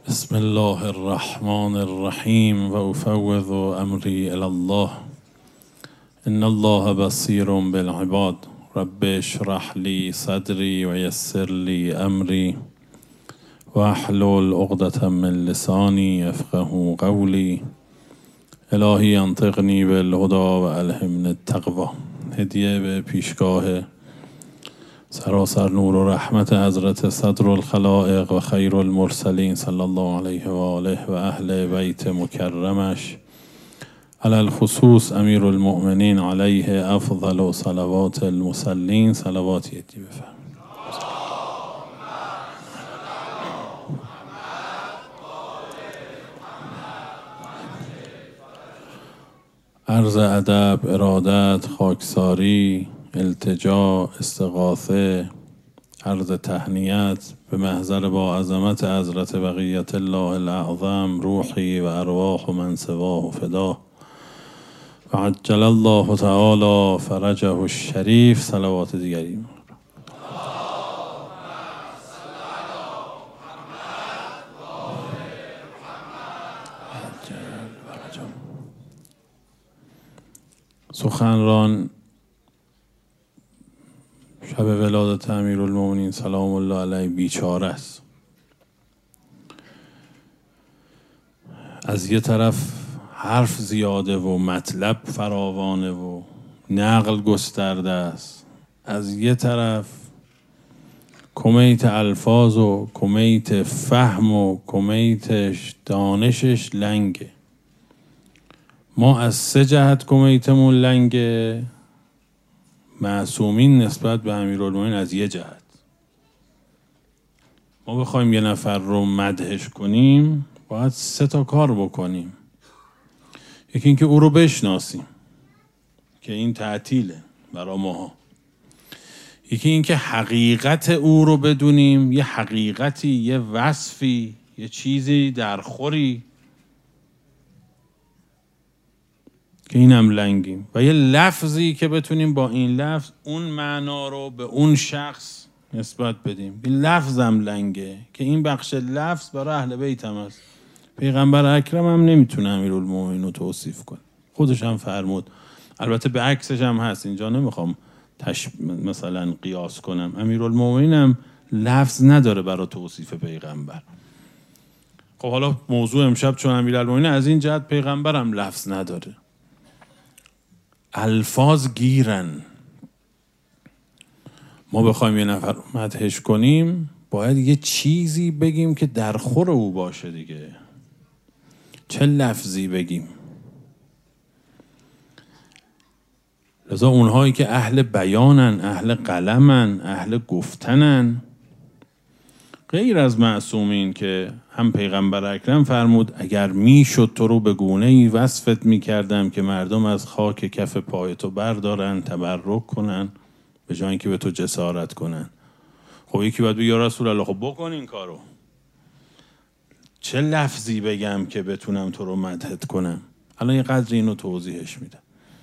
بسم الله الرحمن الرحیم و افوض امری الی الله ان الله بصیر بالعباد رب اشرح لی صدری و یسر لی امری و احلل عقدة من لسانی یفقهوا قولی الهی انطقنی بالهدی و الهمنی التقوی. هدیه به پیشگاه سراسر نور و رحمت حضرت صدر الخلائق و خیر المرسلین صلی الله علیه و آله و اهل بیت مکرمش، علی الخصوص امیر المؤمنین علیه افضل صلوات المصلین. صلواتی یدی بفرم. عرض ادب، ارادت، خاکساری، التجا، استغاثه، عرض تهنیت به محضر با عظمت حضرت بقیت الله الاعظم، روحی و ارواح من سواه فدا و عجل الله تعالی فرجه الشریف. صلوات دیگری. سخنران شب ولادت امیرالمومنین سلام الله علیه بیچاره است. از یه طرف حرف زیاده و مطلب فراوانه و نقل گسترده است، از یه طرف کمیت الفاظ و کمیت فهم و کمیت دانشش لنگه. ما از سه جهت کمیتمون لنگه، معصومین نسبت به امیرالمومنین از یه جهت. ما بخوایم یه نفر رو مدحش کنیم باید سه تا کار بکنیم. یکی اینکه او رو بشناسیم که این تعطیله برای ماها. یکی اینکه حقیقت او رو بدونیم، یه حقیقتی، یه وصفی، یه چیزی درخوری که اینم لنگیم، و یه لفظی که بتونیم با این لفظ اون معنا رو به اون شخص نسبت بدیم. این لفظم لنگه که این بخش لفظ برای اهل بیت هم هست. پیغمبر اکرم هم نمیتونه امیرالمومنین رو توصیف کنه، خودش هم فرمود. البته به عکسش هم هست، اینجا نمیخوام مثلا قیاس کنم. امیرالمومنین هم لفظ نداره برای توصیف پیغمبر. خب حالا موضوع امشب چون امیرالمومنین از این جهت، پیغمبر هم لفظ نداره، الفاظ گیرن. ما بخوایم یه نفر مدحش کنیم باید یه چیزی بگیم که در خور او باشه دیگه. چه لفظی بگیم؟ لذا اونهایی که اهل بیانن، اهل قلمن، اهل گفتنن، غیر از معصومین که هم پیغمبر اکرم فرمود اگر میشد تو رو به گونه‌ای وصفت میکردم که مردم از خاک کف پای تو بردارن، تبرک کنن، به جای اینکه به تو جسارت کنن. خب یکی باید بگه یا رسول الله خب بکن این کارو. چه لفظی بگم که بتونم تو رو مدحت کنم؟ الان یه قدر اینو توضیحش میدم.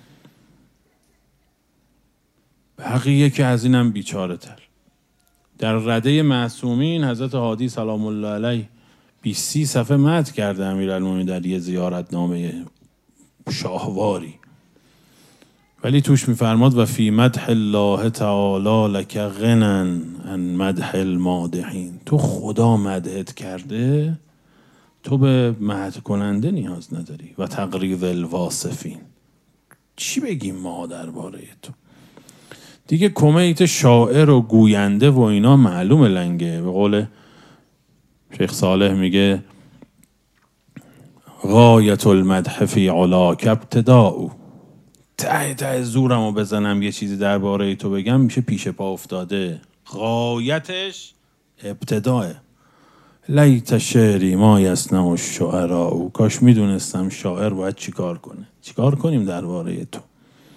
بقیه که از اینم بیچاره تر. در رده معصومین حضرت هادی سلام الله علیه 20 صفحه مدح کرده امیرالمومنین در یه زیارتنامه شاهواری، ولی توش میفرماد و فی مدح الله تعالی لک غنن عن مدح المادحین. تو خدا مدحت کرده، تو به مدح کننده نیاز نداری. و تقریض الواصفین، چی بگیم ما درباره تو دیگه؟ کمیت شاعر و گوینده و اینا معلوم لنگه. به قول شیخ صالح میگه غایت المدح فی علاک ابتداء. ته زورمو بزنم یه چیزی درباره تو بگم میشه پیش پا افتاده. غایتش ابتداء. لیت شعری ما یصنع الشعراء. کاش میدونستم شاعر باید چیکار کنه. چیکار کنیم درباره تو؟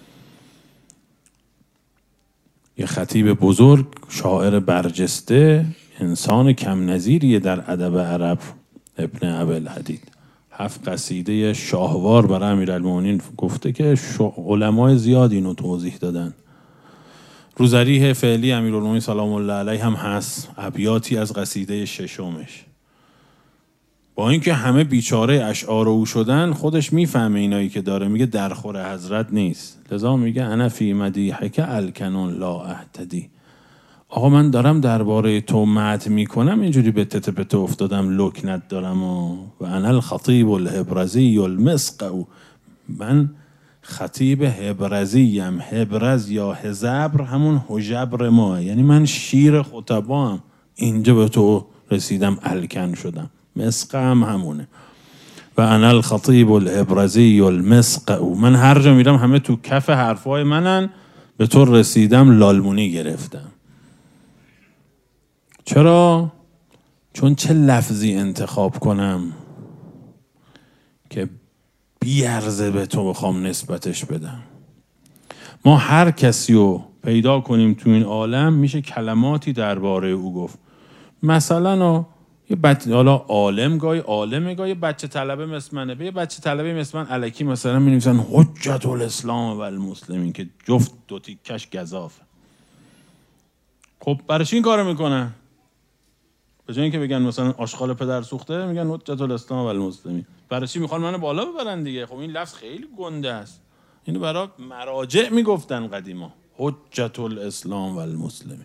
یه خطیب بزرگ، شاعر برجسته، انسان کم نظیریه در ادب عرب، ابن ابوالحدید 7 قصیده شاهوار برای امیرالمومنین گفته که علمای زیاد اینو توضیح دادن. روزریح فعلی امیرالمومنین سلام الله علیه هم هست، ابیاتی از قصیده 6. با اینکه همه بیچاره اشعار او شدن، خودش میفهمه اینایی که داره میگه درخور حضرت نیست. لذا میگه انا فی مدیحک الکن لا اهتدی. آقا من دارم درباره تو مدح میکنم، اینجوری به تته پته افتادم لکنت دارم و انا الخطیب الهبرزی المسقع. من خطیب هبرزیم. هبرز یا هزبر همون حجبر ماه، یعنی من شیر خطبام. اینجا به تو رسیدم الکن شدم. مسقع هم همونه. و انا الخطیب الهبرزی المسقع. من هر جا میرم همه تو کف حرفای منن، به تو رسیدم لالمونی گرفتم. چرا؟ چون چه لفظی انتخاب کنم که بیارزه به تو بخوام نسبتش بدم. ما هر کسی رو پیدا کنیم تو این عالم میشه کلماتی درباره او گفت. مثلا حالا عالم گاهی عالمه، گاهی بچه طلبه مثل منه. به یه بچه طلبه مثل من الکی مثلا می‌نویسن حجت الاسلام و المسلمین که جفت دو تیکش گزافه. خب برای چی این کارو میکنن؟ به جای اینکه بگن مثلا آشغال پدر سوخته، میگن حجت الاسلام و المسلمین. برای چی میخوان منو بالا ببرن دیگه؟ خب این لفظ خیلی گنده است. اینو برای مراجع میگفتن قدیما، حجت الاسلام و المسلمین.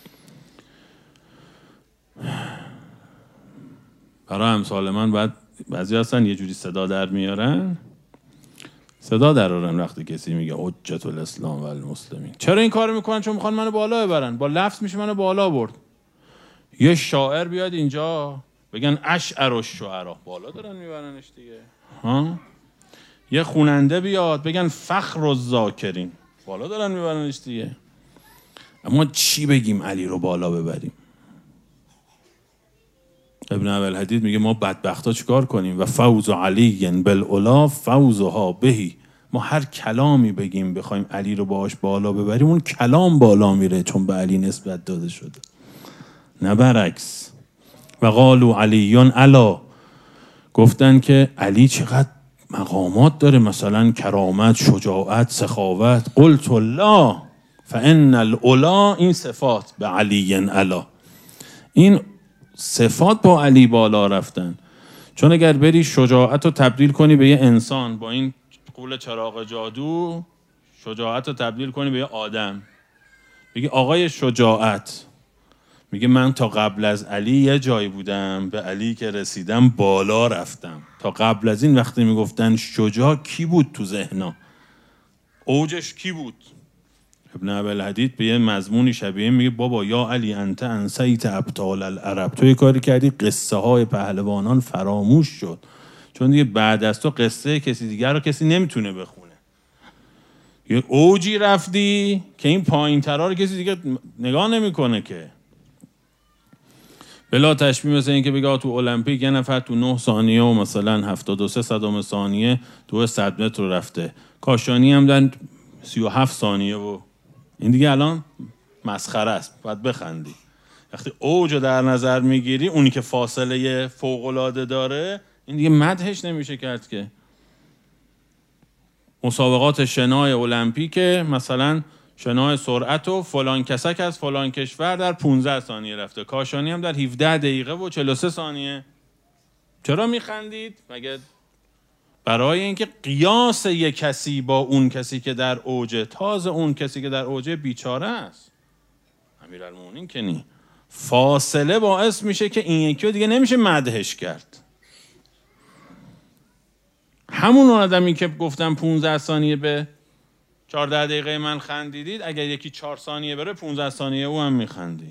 برای امثال من بعد بعضی هستن یه جوری صدا در میارن، صدا درارن وقتی کسی میگه حجت الاسلام و المسلمین. چرا این کارو میکنن؟ چون میخوان منو بالا ببرن. با لفظ میشه منو بالا برد. یه شاعر بیاد اینجا بگن اشعر الشعرا، بالا دارن میبرنش دیگه. ها؟ یه خواننده بیاد بگن فخر الذاکرین، بالا دارن میبرنش دیگه. اما چی بگیم علی رو بالا ببریم؟ ابن ابوالحدید میگه ما بدبختا چیکار کنیم؟ و فوز علی بالعلا فوزها بهی. ما هر کلامی بگیم بخوایم علی رو باهاش بالا ببریم، اون کلام بالا میره چون به علی نسبت داده شده، نه برعکس. و قالوا علی علا، گفتن که علی چقدر مقامات داره، مثلا کرامت، شجاعت، سخاوت. قلت لا فان العلا، این صفات به علی علا، این صفات با علی بالا رفتن. چون اگر بری شجاعت رو تبدیل کنی به یه انسان، با این قول چراغ جادو شجاعت رو تبدیل کنی به یه آدم، بگی آقای شجاعت، میگه من تا قبل از علی یه جایی بودم، به علی که رسیدم بالا رفتم. تا قبل از این وقتی میگفتن شجاع، کی بود تو ذهنا؟ اوجش کی بود؟ ابن ابوالحدید به یه مضمونی شبیه میگه بابا یا علی انت انسیت ابطال العرب، تو یه کاری کردی قصه های پهلوانان فراموش شد، چون دیگه بعد از تو قصه کسی دیگر رو کسی نمیتونه بخونه. یه اوجی رفتی که این پایین ترها رو کسی دیگه نگاه نمیکنه که. بلا تشبیه مثل این که بگه تو المپیک یه نفر تو 9 ثانیه و مثلا 73 صدام ثانیه تو 100 متر رفته، کاشانی هم در 37 ثانیه و این دیگه الان مسخره است، باید بخندی. وقتی اوج رو در نظر میگیری، اونی که فاصله فوق‌العاده داره، این دیگه مدحش نمیشه کرد که. مسابقات شنای المپیک مثلا شنای سرعت و فلان کسک از فلان کشور در 15 ثانیه رفته، کاشانی هم در 17 دقیقه و 43 ثانیه. چرا میخندید؟ مگه برای اینکه قیاس یک کسی با اون کسی که در اوجه، تازه اون کسی که در اوجه بیچاره است، امیرالمومنین که نی، فاصله باعث میشه که این یکی رو دیگه نمیشه مدحش کرد. همون آدمی که گفتم 15 ثانیه به 14 دقیقه من خندیدید، اگر یکی 4 ثانیه بره 15 ثانیه او هم میخندی.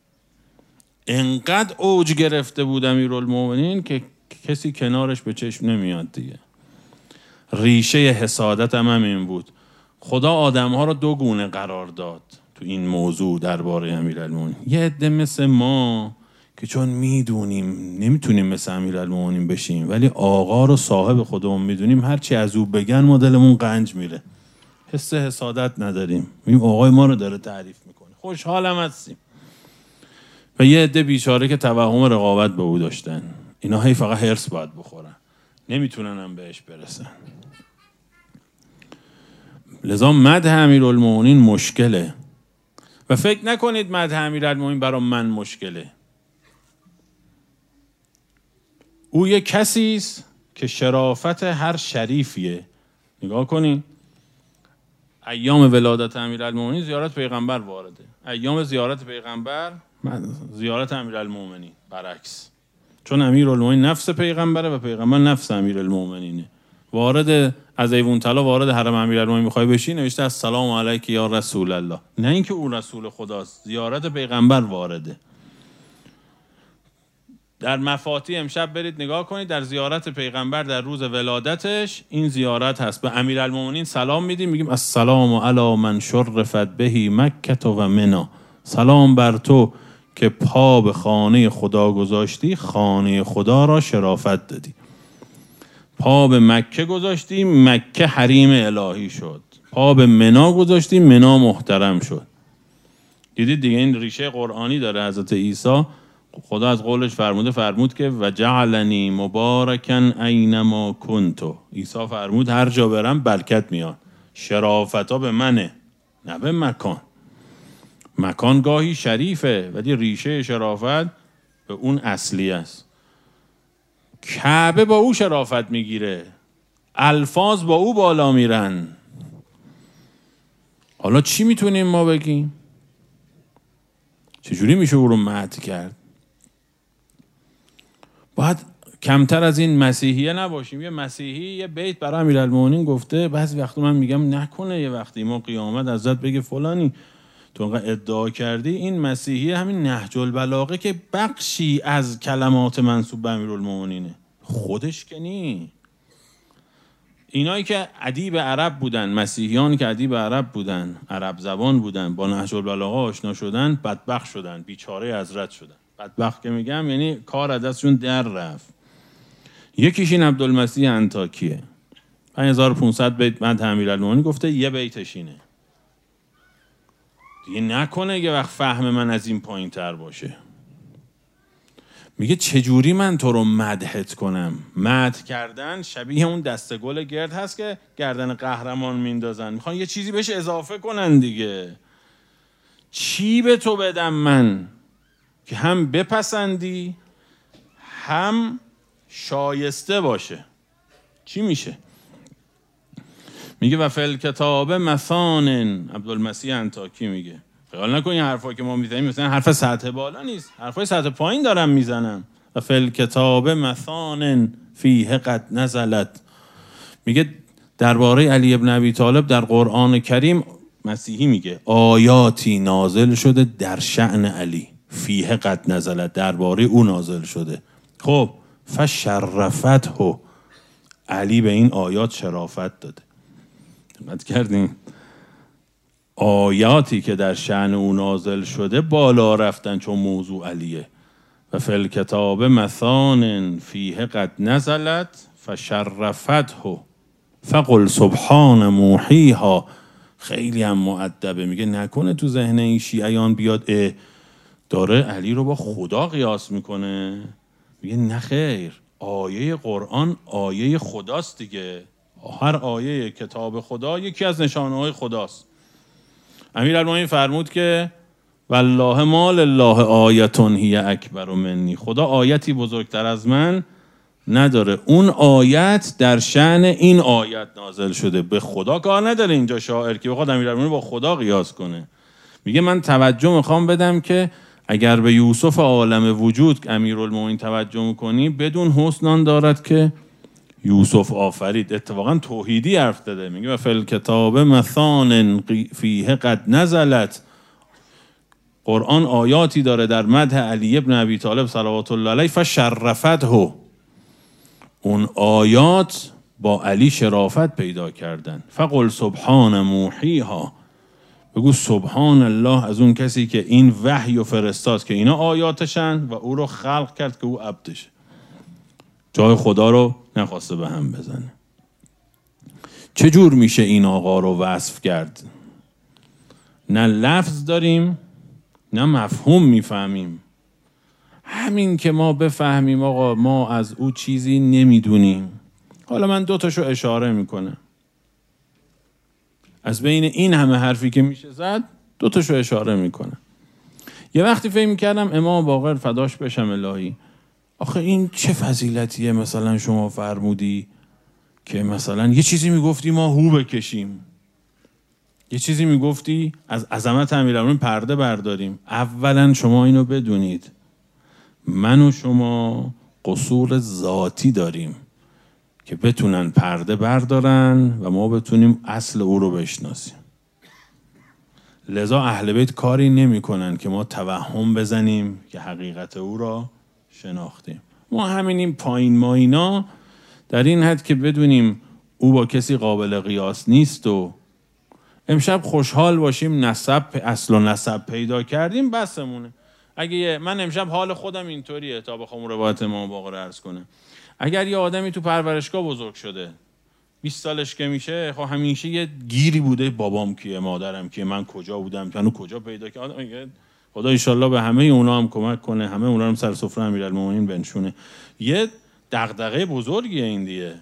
انقدر اوج گرفته بود امیرالمومنین که کسی کنارش به چشم نمیاد دیگه. ریشه حسادت هم این بود. خدا آدم‌ها رو دو گونه قرار داد تو این موضوع درباره امیرالمومنین. یه عده مثل ما که چون میدونیم نمیتونیم مثل امیرالمومنین بشیم، ولی آقا رو صاحب خودمون میدونیم، هرچی از او بگن ما دلمون قنج میره، حس حسادت نداریم، میگیم آقای ما رو داره تعریف میکنه، خوشحالم هستیم. و یه عده بیچاره که توهم رقابت به او داشتن، اینا هی فقط هرس باید بخورن، نمیتونن هم بهش برسن. لذا مدح امیرالمومنین مشکله. و فکر نکنید مدح امیرالمومنین برای من مشکله. او یک کسی است که شرافت هر شریفیه. نگاه کنین، ایام ولادت امیرالمومنین زیارت پیغمبر وارده، ایام زیارت پیغمبر زیارت امیرالمومنین برعکس، چون امیرالمومنین نفس پیغمبره و پیغمبر نفس امیرالمومنینه. وارد از ایوان طلا وارد حرم امیرالمومنین میخوای بشی، نوشته السلام علیک یا رسول الله، نه اینکه او رسول خداست، زیارت پیغمبر وارده. در مفاتیح امشب برید نگاه کنید، در زیارت پیغمبر در روز ولادتش این زیارت هست. به امیرالمومنین سلام میدیم، میگیم السلام علی من شرفت بهی مکه و منی، سلام بر تو که پا به خانه خدا گذاشتی، خانه خدا را شرافت دادی. پا به مکه گذاشتی، مکه حریم الهی شد. پا به منی گذاشتی، منی محترم شد. دیدید دیگه، این ریشه قرآنی داره. حضرت عیسی خدا از قولش فرمود که و جعلنی مبارکن اینما کنتو، عیسی فرمود هر جا برم برکت میاد. شرافت ها به منه نه به مکان. مکان گاهی شریفه ولی ریشه شرافت به اون اصلی است. کعبه با او شرافت میگیره، الفاظ با او بالا میرن. حالا چی میتونیم ما بگیم؟ چجوری میشه او رو مدح کرد؟ باید کمتر از این مسیحیه نباشیم. یه مسیحی یه بیت برای امیرالمومنین گفته، بعضی وقتا من میگم نکنه یه وقتی ما قیامت ازت بگه فلانی تو انقدر ادعا کردی. این مسیحی همین نهج البلاغه که بخشی از کلمات منسوب به امیرالمومنینه، خودش که نی. اینایی که ادیب عرب بودن، مسیحیان که ادیب عرب بودن، عرب زبان بودن، با نهج البلاغه آشنا شدن، بدبخت شدن، بیچاره حضرت شدن. بدبخت که میگم یعنی کار از دستشون در رفت. یکیش این عبدالمسیح انطاکیه، 5500 بیت مدح امیرالمومنین گفته، یه بیتش اینه. دیگه نکنه یه وقت فهم من از این پایین تر باشه. میگه چجوری من تو رو مدحت کنم؟ مدح کردن شبیه اون دسته گل گرد هست که گردن قهرمان میندازن، میخوان یه چیزی بهش اضافه کنن دیگه. چی به تو بدم من که هم بپسندی هم شایسته باشه؟ چی میشه؟ میگه و فی الکتاب مثان، عبدالمسیح انطاکی میگه خیال نکن این حرفا که ما میزنیم مثلا حرف سطح بالا نیست، حرفای سطح پایین دارم میزنم. و فی الکتاب مثان فیه قد نزلت، میگه درباره علی ابن ابی طالب در قرآن کریم، مسیحی میگه آیاتی نازل شده در شأن علی، فیه قد نزلت، درباره او نازل شده. خب فشرفته، علی به این آیات شرافت داده. دقت کردین؟ آیاتی که در شأن او نازل شده بالا رفتن چون موضوع علیه. و فی الکتاب مثان فیه قد نزلت فشرفته فقل سبحان موحیها. خیلی هم مؤدبه، میگه نکنه تو ذهن این شیعیان بیاد داره علی رو با خدا قیاس میکنه. میگه نه خیر، آیه قرآن آیه خداست دیگه. هر آیه کتاب خدا یکی از نشانه‌های خداست. امیرالمومنین فرمود که والله ما لله آیتون هی اکبر منی، خدا آیتی بزرگتر از من نداره. اون آیت در شأن این آیت نازل شده. به خدا کار نداره اینجا شاعر که بخواد امیرالمومنین با خدا قیاس کنه. میگه من توجه میخوام بدم که اگر به یوسف عالم وجود امیرالمومنین توجه میکنی، بدون حسنان دارد که یوسف آفرید. اتفاقا توحیدی حرف داده. میگه و فی الکتاب مثان فیه قد نزلت، قرآن آیاتی داره در مدح علی ابن ابی طالب صلوات الله علیه فشرفته. اون آیات با علی شرافت پیدا کردن. فقل سبحان موحیها، بگو سبحان الله از اون کسی که این وحی و فرستاد که اینا آیاتشن و او رو خلق کرد که او عبدشه، جای خدا رو نخواسته به هم بزنه. چجور میشه این آقا رو وصف کرد؟ نه لفظ داریم نه مفهوم میفهمیم. همین که ما بفهمیم آقا ما از او چیزی نمیدونیم. حالا من 2 تاشو اشاره میکنم. از بین این همه حرفی که میشه زد 2 تاشو اشاره میکنم. یه وقتی فکر میکردم امام باقر فداش بشم الهی، آخه این چه فضیلتیه مثلا شما فرمودی که مثلا یه چیزی میگفتی ما هو بکشیم، یه چیزی میگفتی از عظمت امیرالمومنین پرده برداریم. اولا شما اینو بدونید من و شما قصور ذاتی داریم که بتونن پرده بردارن و ما بتونیم اصل او رو بشناسیم. لذا اهل بیت کاری نمی کنن که ما توهم بزنیم که حقیقت او را شناختیم. ما همینیم پایین ماینا در این حد که بدونیم او با کسی قابل قیاس نیست و امشب خوشحال باشیم اصل و نسب پیدا کردیم بسمونه. اگه من امشب حال خودم اینطوریه تا بخوام روایت امام باقر عرض کنم، اگر یه آدمی تو پرورشگاه بزرگ شده 20 سالش که میشه، خب همیشه یه گیری بوده بابام کیه، مادرم کیه، من کجا بودم، منو کجا پیدا کرد. خدا انشالله به همه اونا هم کمک کنه، همه اونا هم سر سفره امیرالمومنین بنشونه. یه دغدغه بزرگیه این دیگه.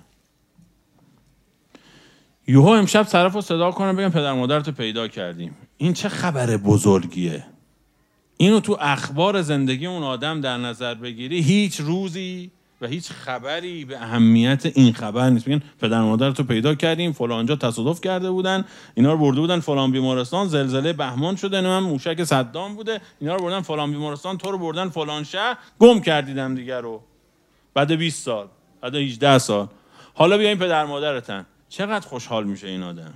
یهو امشب طرفو صدا کنم بگم پدر مادرتو پیدا کردیم، این چه خبر بزرگیه. اینو تو اخبار زندگی اون آدم در نظر بگیری، هیچ روزی و هیچ خبری به اهمیت این خبر نیست. میگن پدر مادرتو پیدا کردیم، فلانجا تصادف کرده بودن، اینا رو برده بودن فلان بیمارستان، زلزله بهمان شده، نمیدونم موشک صدام بوده، اینا رو بردن فلان بیمارستان، تو رو بردن فلان شهر، گم کردیدم دیگه رو. بعد 20 سال، بعد 18 سال، حالا بیا این پدر مادرتن. چقدر خوشحال میشه این آدم.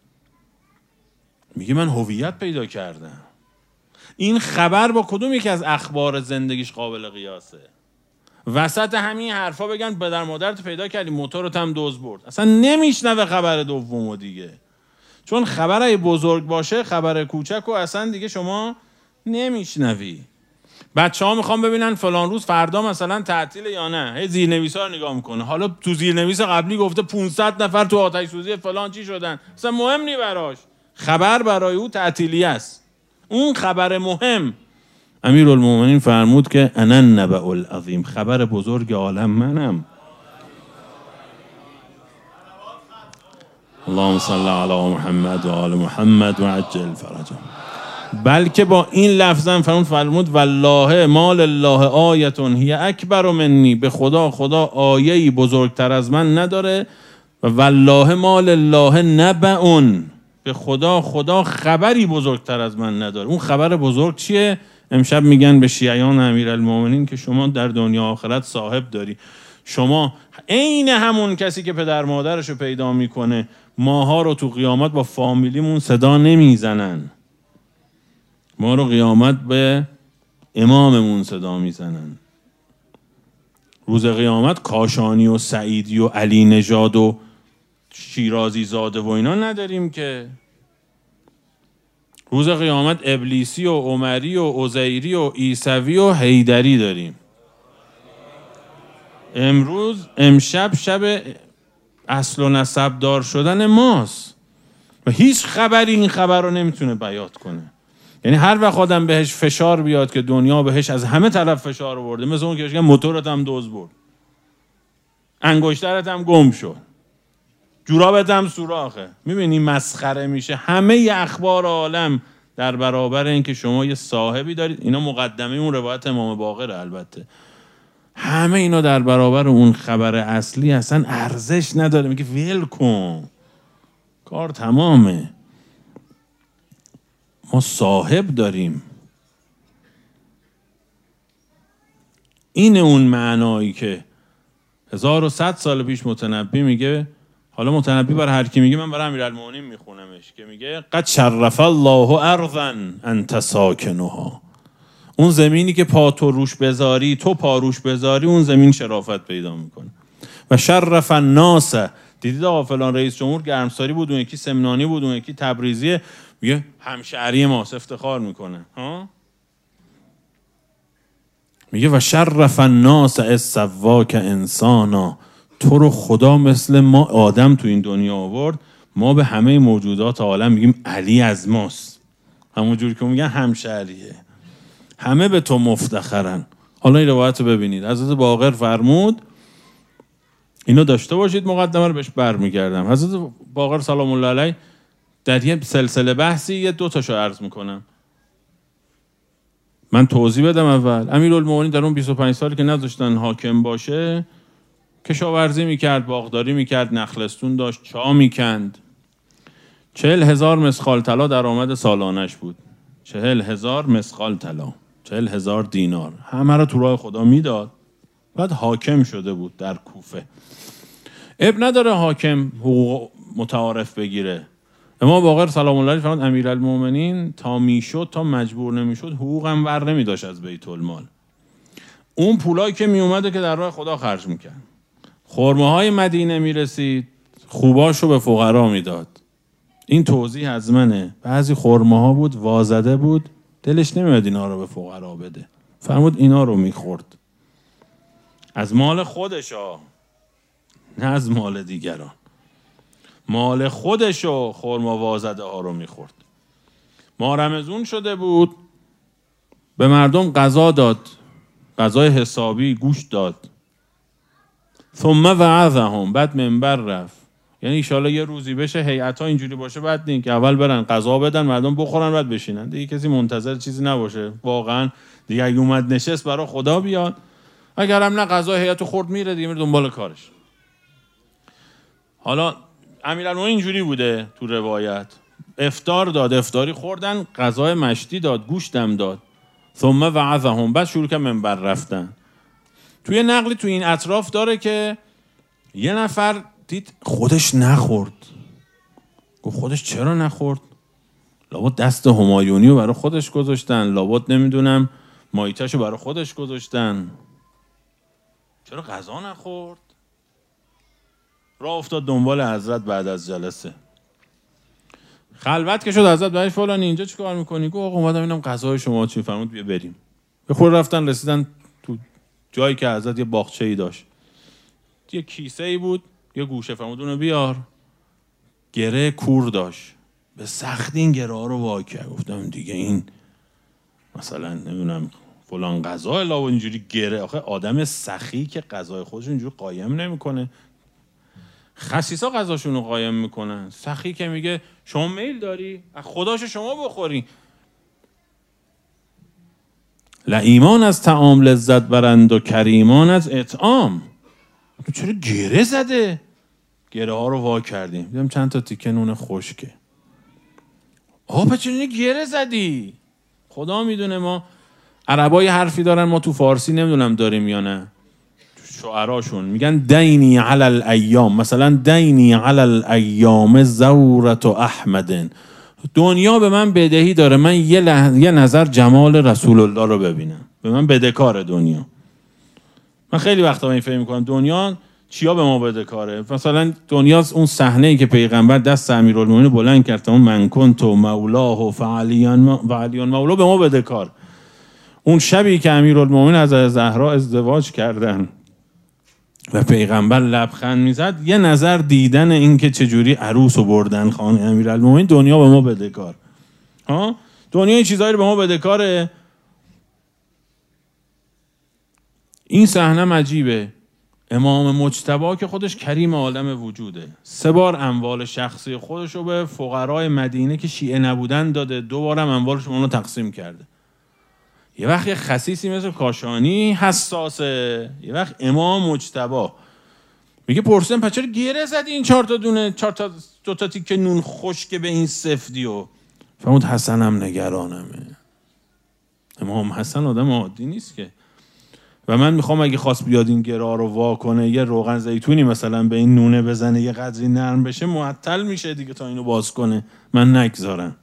میگه من هویت پیدا کردم. این خبر با کدوم یکی از اخبار زندگیش قابل قیاسه؟ وسط همین حرفا بگن پدر مادرت پیدا کردی، موتورت هم دزد برد، اصلا نمیشنوه خبر دومو دیگه. چون خبر بزرگ باشه، خبر کوچک و اصلا دیگه شما نمیشنوی. بچه‌ها میخوام ببینن فلان روز فردا مثلا تعطیل یا نه، هی زیرنویسا رو نگاه میکنه. حالا تو زیرنویس قبلی گفته 500 نفر تو آتش سوزی فلان چی شدن، اصلا مهم نی براش. خبر برای او تعطیلی است. اون خبر مهم. امیرالمومنین فرمود که انا النبأ العظیم، خبر بزرگ عالم منم. اللهم صل علی محمد و آل محمد و عجل فرجهم. بلکه با این لفظم فرمود والله ما لله آیة هی اکبر منی، به خدا آیه‌ای بزرگتر از من نداره. و والله ما لله نبأ، به خدا خبری بزرگتر از من نداره. اون خبر بزرگ چیه؟ امشب میگن به شیعیان امیرالمومنین که شما در دنیا آخرت صاحب داری. شما عین همون کسی که پدر مادرش رو پیدا میکنه، ماها رو تو قیامت با فامیلیمون صدا نمیزنن، ما رو قیامت به اماممون صدا میزنن. روز قیامت کاشانی و سعیدی و علی نژاد و شیرازی زاده و اینا نداریم که. روز قیامت ابلیسی و عمری و عزیری و عیسوی و حیدری داریم. امشب شب اصل و نسب دار شدن ماست و هیچ خبری این خبر رو نمیتونه بیات کنه. یعنی هر وقت آدم بهش فشار بیاد که دنیا بهش از همه طرف فشار آورده، مثل اون که بهش موتورت هم دزد برد، انگشترت هم گم شد، جورابت هم سوراخه، میبینی مسخره میشه. همه اخبار عالم در برابر این که شما یه صاحبی دارید. اینا مقدمه اون روایت امام باقر البته. همه اینا در برابر اون خبر اصلی اصلا ارزش نداره. میگه ویل کن، کار تمامه. ما صاحب داریم. این اون معنایی که 1100 سال پیش متنبی میگه. حالا متنبی برای هر کی میگه، من برای امیرالمومنین میخونمش که میگه قد شرف الله ارضا انت ساکنها. اون زمینی که پا تو روش بذاری، تو پا روش بذاری، اون زمین شرافت پیدا میکنه. و شرف الناس، دیدید آقا فلان رئیس جمهور گرمساری بود، اون یکی سمنانی بود، اون یکی تبریزیه، میگه همشهری ماست، افتخار میکنه. ها میگه و شرف الناس از سواک انسانا، تو رو خدا مثل ما آدم تو این دنیا آورد، ما به همه موجودات عالم میگیم علی از ماست. همونجوری که میگن همشهریه، همه به تو مفتخرن. حالا این روایت رو ببینید. حضرت باقر فرمود، اینو داشته باشید، مقدمه رو بهش برمیگردم. حضرت باقر سلام الله علیه در یه سلسله بحثی یه 2 تاشو عرض میکنم. من توضیح بدم اول. امیرالمومنین در اون 25 سالی که نذاشتن حاکم باشه کشاورزی میکرد، باغداری میکرد، نخلستون داشت، چاه میکند. 40,000 مسخال طلا درآمد سالانش بود. 40,000 مسخال طلا، 40,000 دینار، همه رو تو راه خدا میداد. بعد حاکم شده بود در کوفه. اب نداره حاکم حقوق متعارف بگیره. امام باقر سلام الله علیه فرمود امیرالمومنین تا میشد تا مجبور نمیشد حقوقم ور نمیداشت از بیت المال. اون پولایی که میومده که در راه خدا خرج میکرد. خرماهای مدینه میرسید، خوباشو به فقرا میداد. این توضیح از منه. بعضی خرماها بود وازده بود، دلش نمیاد اینا رو به فقرا بده، فرمود اینا رو میخورد از مال خودشا، نه از مال دیگران. مال خودشو خرما وازده ها رو میخورد. ما رمضون شده بود، به مردم غذا داد، غذای حسابی، گوشت داد. ثم وعظهم، بعد منبر رفت. یعنی ایشالا یه روزی بشه هیئت‌ها اینجوری باشه، بعد نیم که اول برن غذا بدن مردم بخورن بعد بشینن، دیگه کسی منتظر چیزی نباشه. واقعا دیگه اگه اومد نشست برای خدا بیاد، اگر هم نه غذا هیئت خورد میره دیگه، میره دنبال کارش. حالا امیرالمومنین اینجوری بوده تو روایت، افطار داد، افطاری خوردن، غذای مشتی داد، گوشتم داد. ثم وعظهم، بعد شروع که منبر رفتن. توی نقلی تو این اطراف داره که یه نفر دید خودش نخورد. گفت خودش چرا نخورد؟ لابد دست همایونی رو برای خودش گذاشتن، لابد نمیدونم مایتش رو برای خودش گذاشتن، چرا غذا نخورد؟ راه افتاد دنبال حضرت. بعد از جلسه خلوت که شد، حضرت برای فلان اینجا چی کار میکنی؟ گفت آقا اومدم اینم غذای شما چی؟ فرمود بیا بریم. به خود رفتن، رسیدن تو جایی که حضرت یه باغچه‌ای داشت، یه کیسه‌ای بود، یه گوشه. فرمود اونو بیار. گره کور داشت، به سختی این گره ها رو وا کرد. گفتم دیگه این مثلا نمیدونم فلان غذا علاوه اینجوری گره، آخه آدم سخی که غذای خودش اینجوری قایم نمیکنه. خسیسا غذاشون رو قایم میکنن. سخی که میگه شما میل داری از خداش شما بخوری. لئیمان از طعام لذت برند و کریمان از اطعام. تو چرا گره زده؟ گره ها رو وا کردیم، دیدم چند تا تیکه نون خشکه. آقا چرا گره زدی؟ خدا میدونه. ما عربای حرفی دارن ما تو فارسی نمیدونم داریم یا نه. شعراشون میگن دینی علی الایام، مثلا دینی علی الایام زورت احمد. دنیا به من بدهی داره، من یه نظر جمال رسول الله رو ببینم، به من بدهکار دنیا. من خیلی وقتا این فکر میکنم دنیا چیا به ما بدهکاره. مثلا دنیا اون صحنه ای که پیغمبر دست امیرالمومنین بلند کرد، اون من کنت مولاه و فعلیان مولا، به ما بدهکار. اون شبی که امیرالمومنین از زهرا ازدواج کردن و پیغمبر لبخند میزد، یه نظر دیدن این که چجوری عروس رو بردن خانه امیرالمومنین، دنیا به ما بدهکار. دنیا این چیزایی رو به ما بدهکاره. این صحنه عجیبه. امام مجتبی که خودش کریم عالم وجوده، 3 بار اموال شخصی خودش رو به فقرای مدینه که شیعه نبودن داده، 2 بارم اموالش رو تقسیم کرده. یه وقت یه خسیسی مثل کاشانی حساسه، یه وقت امام مجتبی میگه پرسیدم پس چرا گره زدی این 4 تا دونه 2 تا تیکه نون خشک به این سفتی؟ و فرمود حسنم نگرانمه. امام حسن آدم عادی نیست که، و من میخوام اگه خواست بیاد این گره رو وا کنه، یه روغن زیتونی مثلا به این نونه بزنه یه قدری نرم بشه، معطل میشه دیگه تا اینو باز کنه. من نگذارم.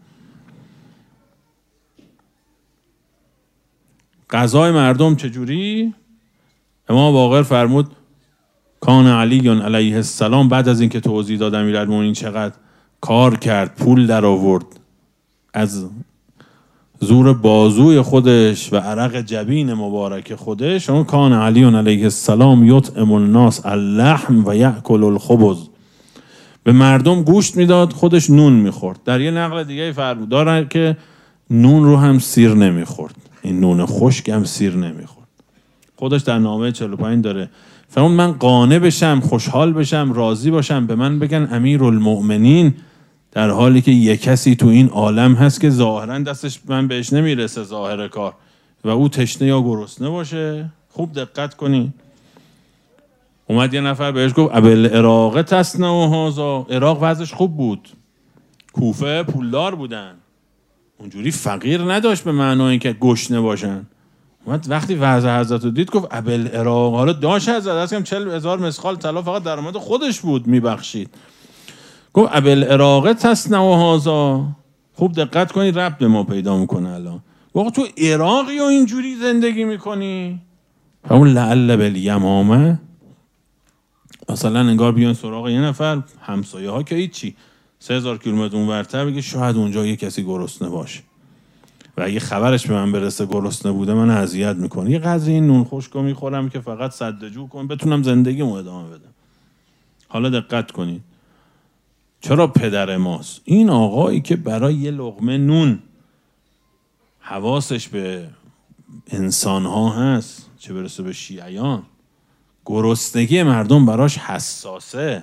غذای مردم چجوری؟ امام باقر فرمود کان علی علیه السلام، بعد از اینکه توضیح داد امیرالمومنین چقدر کار کرد، پول در آورد از زور بازوی خودش و عرق جبین مبارک خودش، اون کان علی علیه السلام یطعم الناس اللحم و یأکل الخبز، به مردم گوشت میداد خودش نون میخورد. در یه نقل دیگه فرمود داره که نون رو هم سیر نمیخورد، این نون خشک هم سیر نمیخورد. خودش در نامه 45 داره فرمود من قانع بشم، خوشحال بشم، راضی باشم، به من بگن امیرالمؤمنین، در حالی که یک کسی تو این عالم هست که ظاهرا دستش من بهش نمیرسه ظاهر کار، و او تشنه یا گرسنه باشه. خوب دقت کنی. اومد یه نفر بهش گفت ابوالعراق تصنع هذا. عراق وضعش خوب بود، کوفه پولدار بودن، اونجوری فقیر نداشت به معنای که گشنه باشن. اومد وقتی وضع حضرت رو دید گفت ابوالعراق، حالا داشت حضرت اصلا 40,000 مسخال طلا فقط درآمد خودش بود میبخشید. گفت ابوالعراق تصنع هذا. خوب دقت کنید ربط به ما پیدا میکنه. الان واقعا تو عراقی و اینجوری زندگی میکنی؟ اون لعل بالیمامه مثلا انگار بیان سراغ یه نفر همسایه ها که هیچی 3000 کیلومتر اونورتر بگه شاید اونجا یه کسی گرسنه باشه و اگه خبرش به من برسه گرسنه بوده من اذیت میکنه، یه قدری این نون خشکو میخورم که فقط سدجو کنم بتونم زندگیمو ادامه بدم. حالا دقت کنید چرا پدر ماست این آقایی که برای یه لقمه نون حواسش به انسان ها هست، چه برسه به شیعیان، گرسنگی مردم براش حساسه،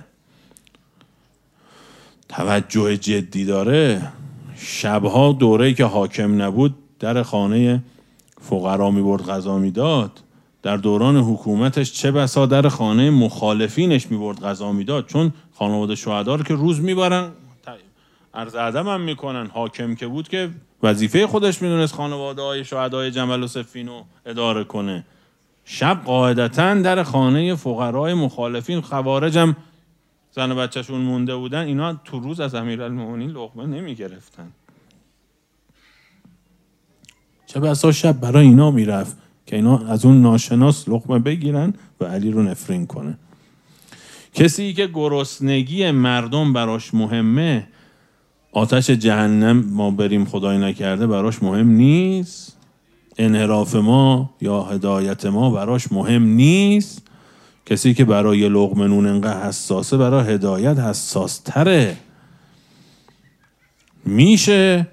توجه جدی داره. شبها دوره‌ای که حاکم نبود در خانه فقرا می‌برد غذا میداد، در دوران حکومتش چه بسا در خانه مخالفینش می‌برد غذا میداد، چون خانواده شهدا رو که روز میبرن عرض ادب هم میکنن. حاکم که بود که وظیفه خودش میدونست خانواده های شهدای جمل و صفین رو اداره کنه. شب قاعدتاً در خانه فقرای مخالفین، خوارج هم زن و بچه‌شون مونده بودن، اینا تو روز از امیرالمومنین لقمه نمیگرفتن. چه بسا شب برای اینا میرفت که اینا از اون ناشناس لقمه بگیرن و علی رو نفرین کنه. کسی که گرسنگی مردم براش مهمه، آتش جهنم ما بریم خدای نکرده براش مهم نیست، انحراف ما یا هدایت ما براش مهم نیست. کسی که برای لقمه نون انقدر حساسه برای هدایت حساس تره. میشه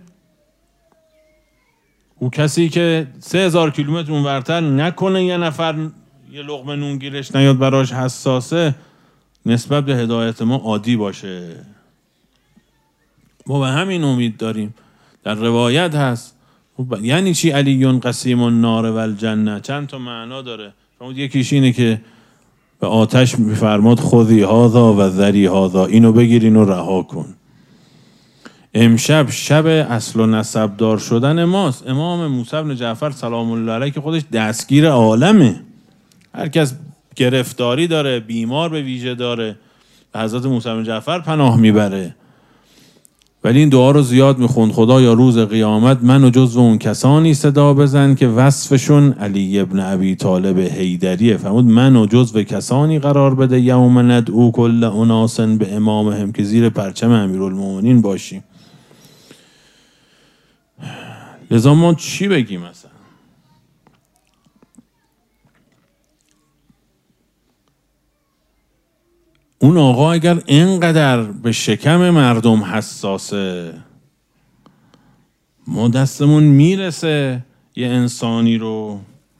او کسی که 3000 کیلومتر اونورتر نکنه یه نفر یه لقمه نون گیرش نیاد براش حساسه، نسبت به هدایت ما عادی باشه. ما به همین امید داریم. در روایت هست یعنی چی علی قسیم النار و الجنه؟ چند تا معنا داره. یکیش اینه که به آتش میفرماد خذی هذا و ذری هذا، اینو بگیر اینو رها کن. امشب شب اصل و نسب دار شدن ماست. امام موسی بن جعفر سلام الله علیه که خودش دستگیر عالمه، هر کس گرفتاری داره، بیمار به ویژه داره، به حضرت موسی بن جعفر پناه میبره. ولی این دعا رو زیاد میخوند: خدا یا روز قیامت منو جزو اون کسانی صدا بزن که وصفشون علی ابن ابی طالب حیدریه. فرمود منو جزو کسانی قرار بده یوم ندعو کل اناس به امامهم، که زیر پرچم امیرالمومنین باشیم. لذا ما چی بگیم مثلا؟ اون آقا اگر اینقدر به شکم مردم حساسه، ما دستمون میرسه یه انسانی رو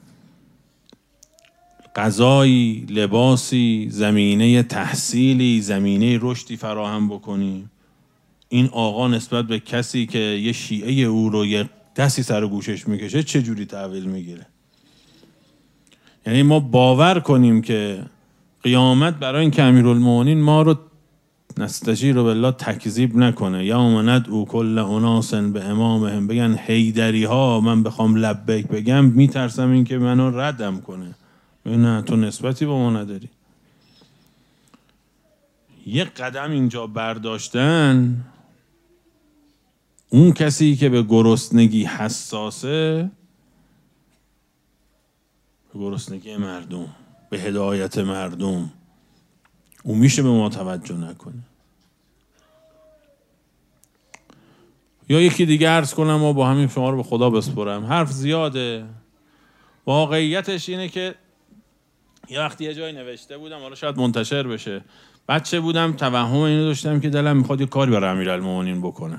غذایی، لباسی، زمینه تحصیلی، زمینه رشدی فراهم بکنیم؟ این آقا نسبت به کسی که یه شیعه او رو یه دستی سر گوشش میکشه چه جوری تحویل میگیره؟ یعنی ما باور کنیم که قیامت برای این که امیرالمومنین ما رو نستجیر بالله تکذیب نکنه، یوم ندعو کل اناس به امامهم، بگن حیدری ها من بخوام لبیک بگم میترسم این که منو ردم کنه. نه تو نسبتی با ما نداری. یه قدم اینجا برداشتن، اون کسی که به گرسنگی حساسه، به گرسنگی مردم، به هدایت مردم، اون میشه به ما توجه نکنه. یا یکی دیگه عرض کنم و با همین شما رو به خدا بسپرم، حرف زیاده. واقعیتش اینه که یه وقتی یه جای نوشته بودم، حالا شاید منتشر بشه، بچه بودم توهم اینو داشتم که دلم میخواد یه کاری برای امیرالمومنین بکنم.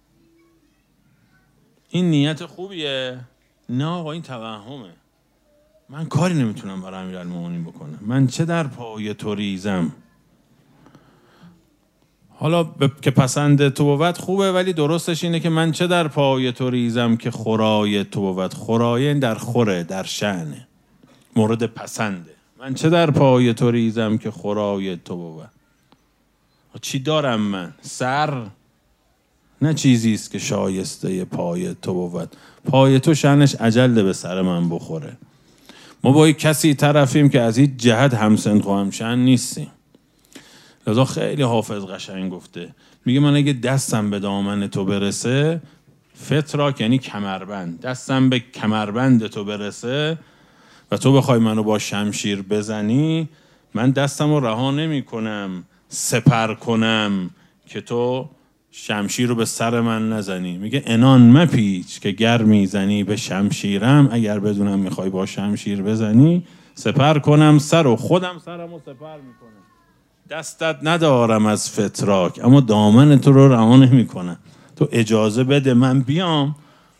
این نیت خوبیه؟ نه آقا، این توهمه. من کاری نمیتونم برای امیرالمومنین بکنم. من چه در پای تو ریزم؟ حالا که پسند تو بود خوبه، ولی درستش اینه که من چه در پای تو ریزم که خورای تو بود. خورای در خوره، در شأنه، مورد پسنده. من چه در پای تو ریزم که خورای تو بود. چی دارم من؟ سر نه چیزی است که شایسته پای تو بود. پای تو شأنش عجله به سر من بخوره. ما با کسی طرفیم که از هیچ جهت همسن و همشأن نیستیم. لذا خیلی حافظ قشنگ گفته، میگه من اگه دستم به دامن تو برسه، فتراک یعنی کمربند، دستم به کمربند تو برسه و تو بخوای منو با شمشیر بزنی، من دستم رو رها نمی کنم سپر کنم که تو شمشیر رو به سر من نزنی. میگه عنان مپیچ که گر میزنی به شمشیرم، اگر بدونم میخوای با شمشیر بزنی، سپر کنم سر و خودم سرم رو سپر میکنم. دستت ندارم از فتراک، اما دامن تو رو رها نمیکنم. تو اجازه بده من بیام.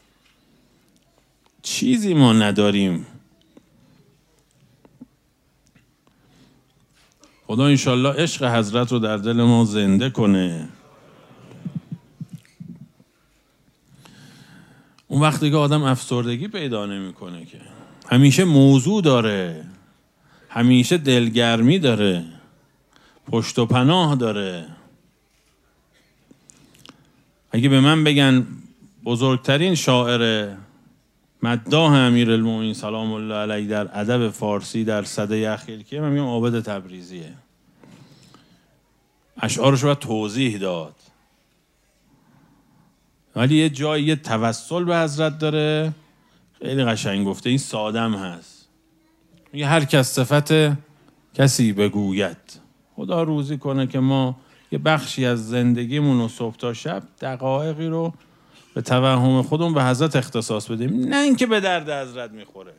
چیزی ما نداریم. خدا انشالله عشق حضرت رو در دل ما زنده کنه. اون وقتی که آدم افسردگی پیدا نمیکنه، که همیشه موضوع داره، همیشه دلگرمی داره، پشت و پناه داره. اگه به من بگن بزرگترین شاعر مداح امیرالمومنین سلام الله علیه در ادب فارسی در سده اخیر کیه، من میگم عابد تبریزیه. اشعارش باید توضیح داد، ولی یه جایی یه توسل به حضرت داره خیلی قشنگ گفته. این سادم هست، میگه هر کس صفت کسی بگوید. خدا روزی کنه که ما یه بخشی از زندگیمون رو صبح تا شب دقایقی رو به توهم خودمون به حضرت اختصاص بدیم، نه اینکه به درد حضرت میخوره.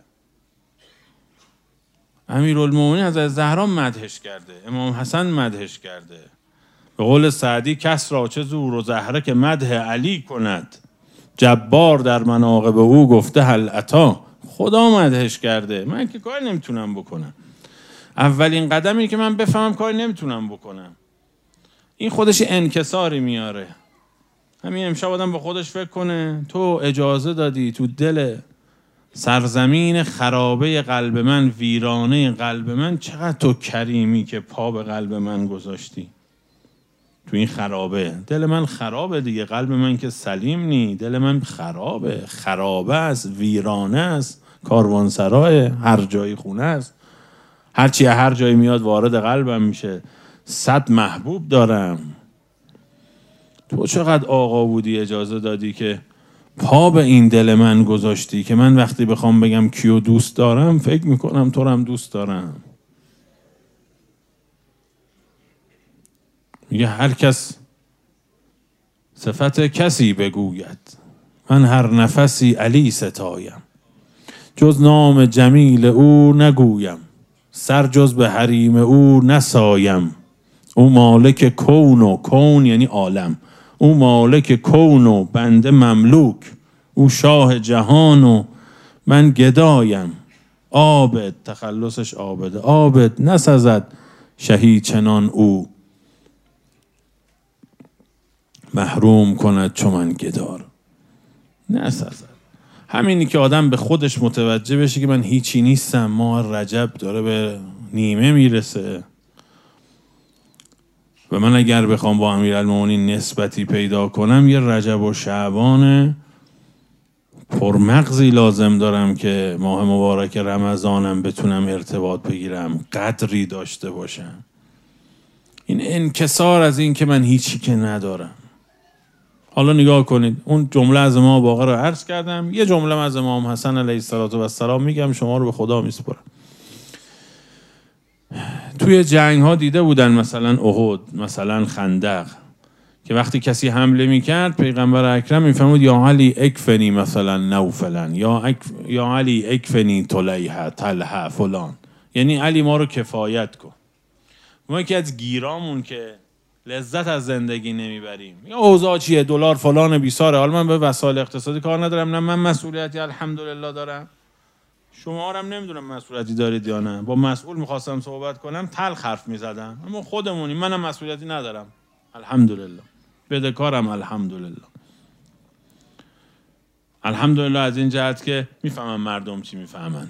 امیرالمومنین حضرت زهرا مدحش کرده، امام حسن مدحش کرده. به قول سعدی کس را چه زور و زهره که مدح علی کند، جبار در مناقب او گفته هل اتی. خدا مدحش کرده، من که کار نمیتونم بکنم. اولین قدم اینه که من بفهمم کار نمیتونم بکنم. این خودش انکساری میاره. همین امشب آدم با خودش فکر کنه تو اجازه دادی تو دل سرزمین خرابه قلب من، ویرانه قلب من، چقدر تو کریمی که پا به قلب من گذاشتی. تو این خرابه، دل من خرابه دیگه، قلب من که سلیم نی، دل من خرابه است، ویرانه است، کاروانسرای هر جایی خونه است، هرچی هر جایی میاد وارد قلبم میشه. 100 محبوب دارم. تو چقدر آقا بودی اجازه دادی که پا به این دل من گذاشتی که من وقتی بخوام بگم کیو دوست دارم فکر میکنم تو رو هم دوست دارم. میگه هر کس صفت کسی بگوید، من هر نفسی علی ستایم. جز نام جمیل او نگویم، سر جز به حریم او نسایم. او مالک کون و کون یعنی عالم، او مالک کون و بنده مملوک. او شاه جهان و من گدایم. عابد، تخلصش عابده، عابد نسزد شهی چنان او. محروم کند چو من گدار نسزد. همینی که آدم به خودش متوجه بشه که من هیچی نیستم. ماه رجب داره به نیمه میرسه و من اگر بخوام با امیرالمومنین نسبتی پیدا کنم یه رجب و شعبان پرمغزی لازم دارم که ماه مبارک رمضانم بتونم ارتباط بگیرم، قدری داشته باشم. این انکسار از این که من هیچی که ندارم. حالا نگاه کنید، اون جمله از امام باقر رو عرض کردم، یه جمله از امام حسن علیه السلام میگم، شما رو به خدا میسپارم. توی جنگ ها دیده بودن، مثلا احد، مثلا خندق، که وقتی کسی حمله میکرد پیغمبر اکرم میفرمود یا علی اکفنی مثلا نوفلا، یا علی اکفنی طلحه فلان، یعنی علی ما رو کفایت کن. ما که از گیرامون که لذت از زندگی نمیبریم، یا اوضاع چیه، دلار فلان بیساره، حالا من به وسایل اقتصادی کار ندارم، نه من مسئولیتی الحمدلله دارم، شما هم نمیدونم مسئولیتی دارید یا نه. با مسئول میخواستم صحبت کنم تلخ حرف میزدم، اما خودمونیم، منم مسئولیتی ندارم. الحمدلله. بدهکارم الحمدلله. الحمدلله از این جهت که میفهمم مردم چی میفهمن.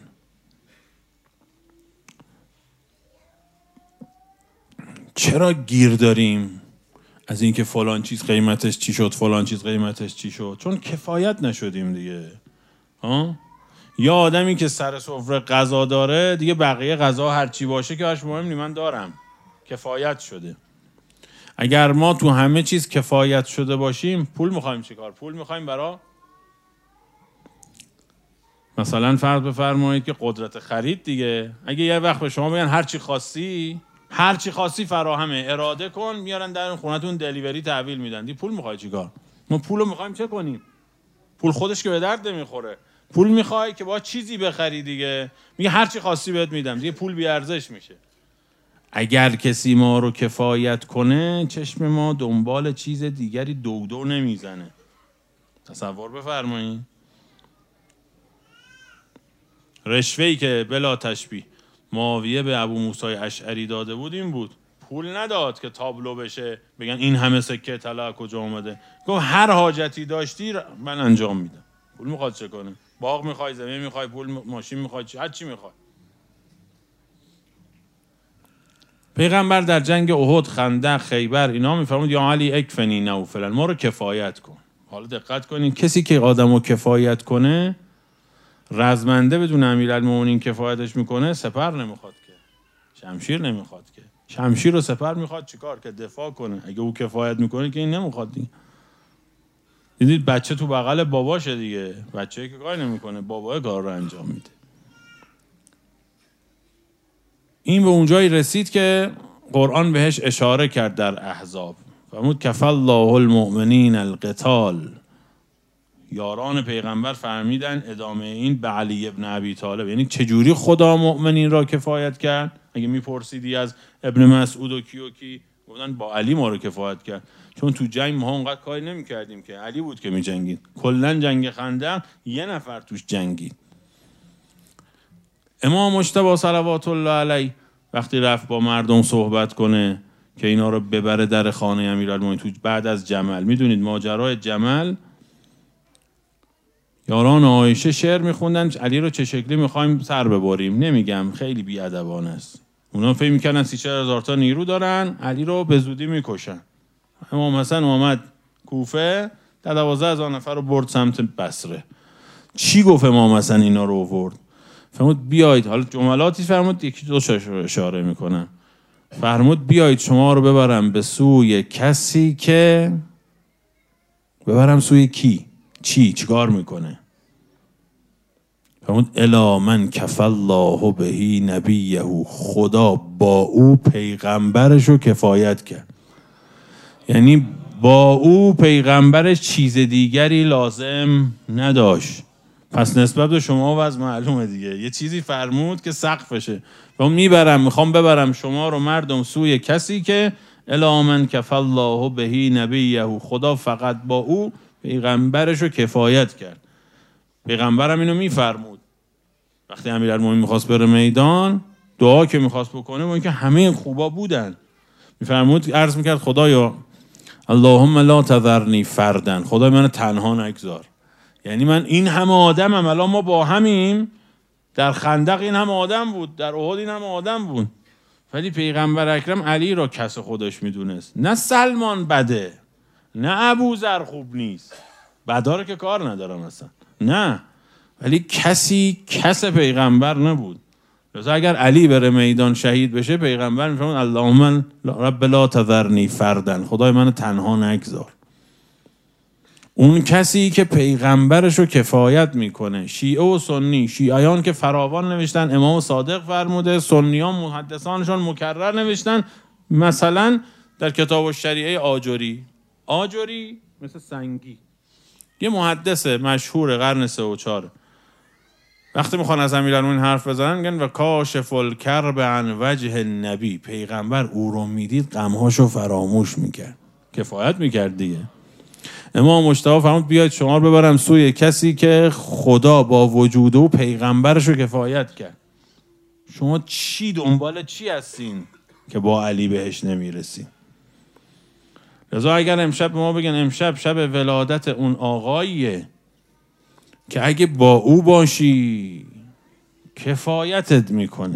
چرا گیر داریم از اینکه فلان چیز قیمتش چی شد، فلان چیز قیمتش چی شد؟ چون کفایت نشدیم دیگه. یا آدمی که سر سفره غذا داره دیگه بقیه غذا هر چی باشه که هاش مهم نی، من دارم، کفایت شده. اگر ما تو همه چیز کفایت شده باشیم، پول میخوایم چیکار؟ پول میخوایم برای مثلا فرض بفرمایید که قدرت خرید دیگه. اگه یه وقت به شما بگن هر چی خواستی فراهمه، اراده کن، میارن در خونتون دلیوری تحویل میدن، دی پول میخوای چیکار؟ ما پولو میخوایم چه کنیم؟ پول خودش که به درد نمیخوره. پول میخوای که با چیزی بخری دیگه. میگه هر چی خواستی بهت میدم، دیگه پول بی ارزش میشه. اگر کسی ما رو کفایت کنه، چشم ما دنبال چیز دیگری دو نمیزنه. تصور بفرمایید. رشوه‌ای که بلا تشبیه معاویه به ابو موسی اشعری داده بود این بود. پول نداد که تابلو بشه بگن این همه سکه طلا کجا اومده. گفت هر حاجتی داشتی من انجام میدم. پول میخواد چه کنه؟ باغ میخوای، زمین میخوای، پول ماشین میخوای، هر چی میخوای. پیغمبر در جنگ احد، خندق، خیبر اینا میفرمود یا علی اکفنی نوفلا، ما رو کفایت کن. حالا دقت کنین، کسی که آدمو کفایت کنه، رزمنده بدون امیرالمومنین کفایتش میکنه، سپر نمیخواد که، شمشیر نمیخواد که. شمشیر و سپر میخواد چیکار؟ که دفاع کنه. اگه او کفایت میکنه که این نمیخواد دیگه. دیدید بچه تو بغل باباشه دیگه، بچه‌ای که کار نمیکنه، بابا کار رو انجام میده. این به اونجایی رسید که قرآن بهش اشاره کرد در احزاب. فرمود کفى الله المؤمنین القتال. یاران پیغمبر فرمیدن ادامه این به علی ابن ابی طالب، یعنی چجوری خدا مؤمنین را کفایت کرد؟ اگه میپرسیدی از ابن مسعود و کی گفتن با علی ما رو کفایت کرد، چون تو جنگ ما اونقدر کاری نمی‌کردیم که، علی بود که می‌جنگید. کلا جنگ خندق یه نفر توش جنگید. امام مجتبی صلوات الله علیه وقتی رفت با مردم صحبت کنه که اینا رو ببره در خانه امیرالمومنین تو بعد از جمل، میدونید ماجرای جمل، یاران عایشه شعر میخوندن علی رو چه شکلی میخوایم سر ببریم. نمیگم، خیلی بیادبانه است. اونا فکر میکنن 30000 تا نیرو دارن، علی رو به زودی میکشن. امام حسن اومد کوفه، 12000 نفر رو برد سمت بصره. چی گفت امام حسن اینا رو آورد؟ فرمود بیایید، حالا جملاتی فرمود، یکی دو اشاره میکنم. فرمود بیایید شما رو ببرم به سوی کسی که، ببرم سوی کی؟ چیکار میکنه؟ فرمود الی من کفى الله به نبیه، خدا با او پیغمبرش رو کفایت کرد. یعنی با او پیغمبرش چیز دیگری لازم نداشت. پس نسبت به شما وضع معلومه دیگه. یه چیزی فرمود که سقفشه. میخوام ببرم شما رو مردم سوی کسی که الی من کفى الله به نبیه، خدا فقط با او پیغمبرش رو کفایت کرد. پیغمبرم اینو میفرمود وقتی امیرالمومنین میخواست بره میدان، دعا که میخواست بکنه با اینکه همه خوبا بودن، میفرمود عرض میکرد خدایا اللهم لا تذرنی فردن، خدای منو تنها نگذار. یعنی من این همه آدمم، الان ما با همیم، در خندق این همه آدم بود، در احد این همه آدم بود، ولی پیغمبر اکرم علی را کس خودش میدونست. نه سلمان بده، نه ابوذر خوب نیست، بداره که کار ندارم اصلا، نه، ولی کس پیغمبر نبود. لذا اگر علی بره میدان شهید بشه، پیغمبر میفرمود اللهم رب لا تذرنی فردن، خدای منو تنها نگذار. اون کسی که پیغمبرش رو کفایت میکنه. شیعه و سنی، شیعیان که فراوان نوشتن، امام صادق فرموده، سنیان محدثانشان مکرر نوشتن. مثلا در کتاب الشریعه آجری مثل سنگی، یه محدث مشهور قرن 3 و 4، وقتی میخوان از امیرالمومنین حرف بزنن میگن و کاشف الکرب عن وجه النبی، پیغمبر او رو میدید غمهاشو فراموش میکرد، کفایت میکرد دیگه. امام مجتبی فرمود بیاید شما رو ببرم سوی کسی که خدا با وجود او پیغمبرش رو کفایت کرد. شما چی دنبال چی هستین که با علی بهش نمیرسین؟ لذا اگر امشب به ما بگن امشب شب ولادت اون آقاییه که اگه با او باشی کفایتت میکنه،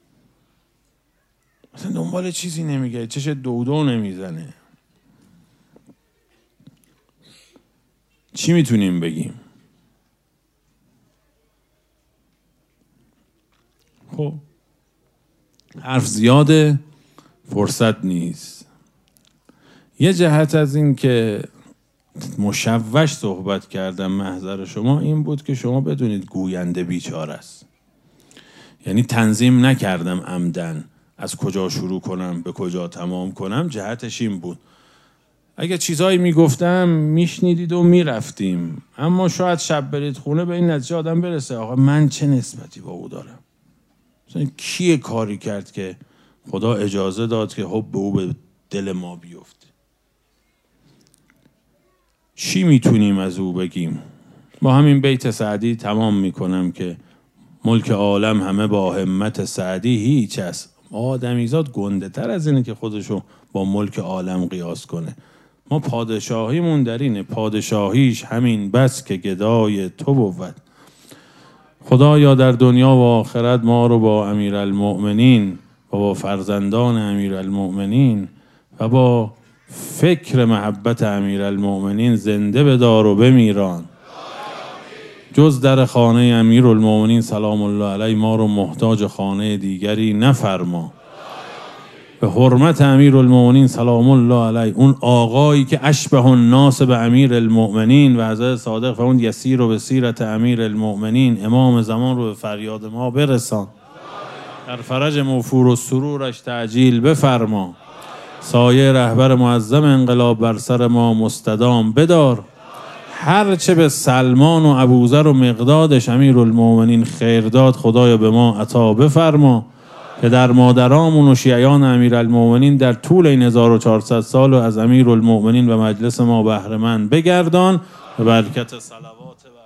مثلا دنبال چیزی نمیگه، چش دو نمیزنه، چی میتونیم بگیم؟ خب حرف زیاده، فرصت نیست. یه جهت از این که مشوش صحبت کردم محضر شما این بود که شما بدونید گوینده بیچاره است. یعنی تنظیم نکردم عمدن از کجا شروع کنم به کجا تمام کنم، جهتش این بود اگه چیزایی میگفتم میشنیدید و میرفتیم، اما شاید شب برید خونه به این نتیجه آدم برسه آقا من چه نسبتی با او دارم، مثلا کیه کاری کرد که خدا اجازه داد که حب او به دل ما بیفته، چی میتونیم از او بگیم؟ با همین بیت سعدی تمام میکنم که ملک عالم همه با همت سعدی هیچ است. آدمیزاد گنده تر از اینه که خودشو با ملک عالم قیاس کنه. ما پادشاهیمون در اینه، پادشاهیش همین بس که گدای تو بود. خدایا در دنیا و آخرت ما رو با امیرالمؤمنین و با فرزندان امیرالمؤمنین و با فکر محبت امیرالمؤمنین زنده بدار و بمیران. جز در خانه امیرالمؤمنین سلام الله علیه ما رو محتاج خانه دیگری نفرما. به حرمت امیرالمؤمنین سلام الله علیه، اون آقایی که اشبه الناس به امیرالمؤمنین و حضرت صادق و اون یسیر و به سیرت امیرالمؤمنین امام زمان رو به فریاد ما برسان. در فرج موفور و سرورش تعجیل بفرما. سایه رهبر معظم انقلاب بر سر ما مستدام بدار. هرچه به سلمان و ابوذر و مقدادش امیرالمؤمنین خیر داد خدایا به ما عطا بفرما. که در مادرامون و شیعیان امیرالمؤمنین در طول این 1400 سال و از امیرالمؤمنین و مجلس ما بهره مند بگردان. به برکت صلوات و